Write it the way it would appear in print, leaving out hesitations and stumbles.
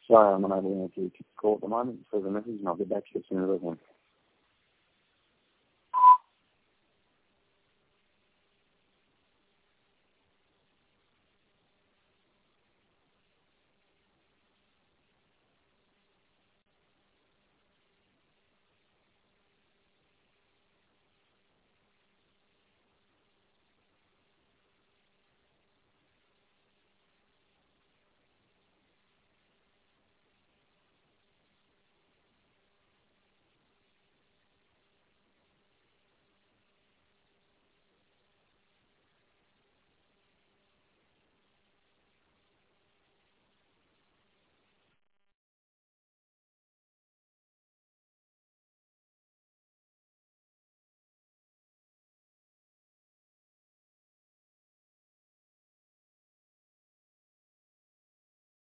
Sorry, I'm unable to answer your call at the moment. So the message, and I'll get back to you as soon as I can.